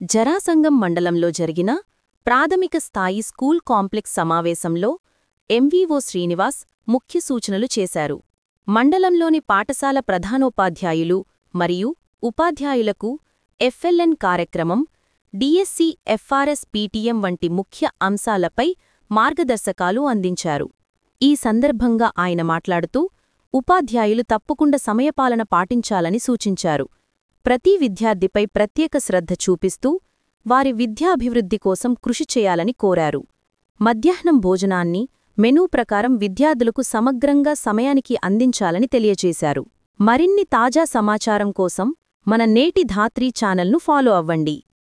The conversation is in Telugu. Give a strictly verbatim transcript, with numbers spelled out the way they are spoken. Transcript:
జరాసంగం మండలంలో జరిగిన ప్రాథమిక స్థాయి స్కూల్ కాంప్లెక్స్ సమావేశంలో ఎంవీఓ శ్రీనివాస్ ముఖ్య సూచనలు చేశారు. మండలంలోని పాఠశాల ప్రధానోపాధ్యాయులు మరియు ఉపాధ్యాయులకు ఎఫ్ఎల్ఎన్ కార్యక్రమం, డిఎస్సి, ఎఫ్ఆర్ఎస్, పీటీఎం వంటి ముఖ్య అంశాలపై మార్గదర్శకాలు అందించారు. ఈ సందర్భంగా ఆయన మాట్లాడుతూ, ఉపాధ్యాయులు తప్పకుండా సమయపాలన పాటించాలని సూచించారు. ప్రతి విద్యార్థిపై ప్రత్యేక శ్రద్ధ చూపిస్తూ వారి విద్యాభివృద్ధి కోసం కృషి చేయాలని కోరారు. మధ్యాహ్నం భోజనాన్ని మెనూ ప్రకారం విద్యార్థులకు సమగ్రంగా సమయానికి అందించాలని తెలియజేశారు. మరిన్ని తాజా సమాచారం కోసం మన నేటి ధాత్రీ ఛానల్ను ఫాలో అవ్వండి.